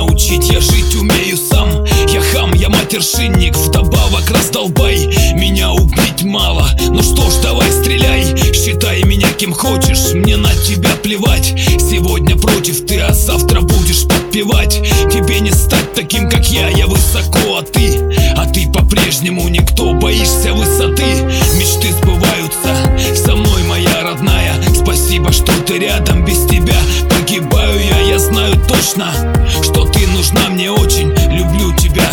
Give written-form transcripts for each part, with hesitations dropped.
научить я жить умею сам. Я хам, я матершинник, вдобавок раздолбай. Меня убить мало, ну что ж, давай стреляй. Считай меня кем хочешь, мне на тебя плевать. Сегодня против ты, а завтра будешь подпевать. Тебе не стать таким, как я высоко, а ты по-прежнему никто, боишься высоты. Мечты сбываются, со мной моя родная. Спасибо, что ты рядом, без тебя погибаю я знаю точно, что ты нужна мне очень, люблю тебя.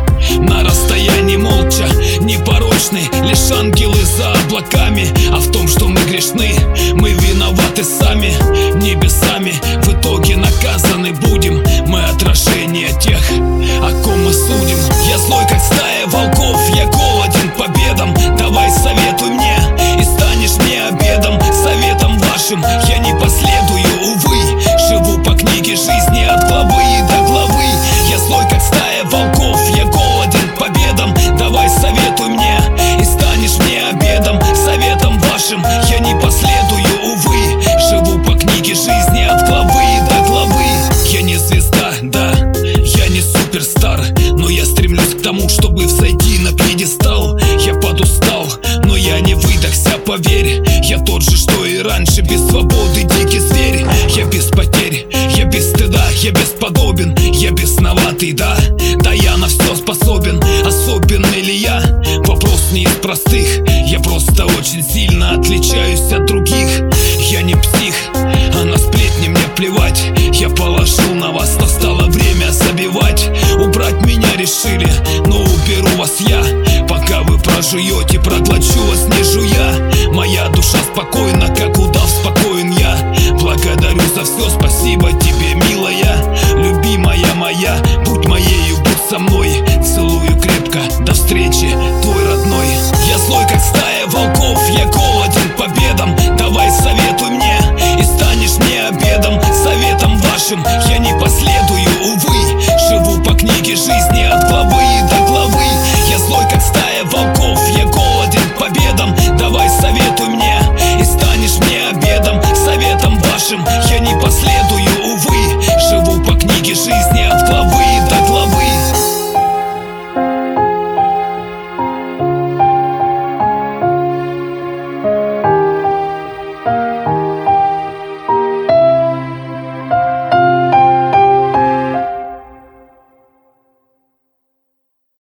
На расстоянии молча, непорочны, лишь ангелы за облаками. А в том, что мы грешны, мы виноваты сами, небесами. В итоге наказаны будем, мы отражение тех, о ком мы судим. Я злой, как стая волков, я голоден победам. Давай советуй мне, и станешь мне обедом. Советом вашим я не последую, увы. Живу по книге жизни от главы до главы. Я злой, как стая волков, я голоден победам. Давай советуй мне, и станешь мне обедом. Советом вашим я не последую, увы. Живу по книге жизни от главы до главы. Я не звезда, да, я не суперстар, но я стремлюсь к тому, чтобы взойти на пьедестал. Я подустал, но я не выдохся, поверь. Я тот же, что и раньше, без свободы дикий зверь. Я без потерь, я без стыда, я бесподобен, я бесноватый, да, я на все способен. Особенный ли я? Вопрос не из простых. Я просто очень сильно отличаюсь от других. Я не псих, а на сплетни мне плевать. Я положил на вас, настало время забивать. Убрать меня решили, но уберу вас я. Пока вы прожуете, проглочу вас не жуя. Моя душа спокойна, как удав спокоен я. Благодарю за все, спасибо тебе, милая. Любимая моя, будь моею, будь со мной. Целую крепко, до встречи, твой родной. Я злой, как стая волков, я голоден победам. Давай советуй мне, и станешь мне обедом. Советом вашим я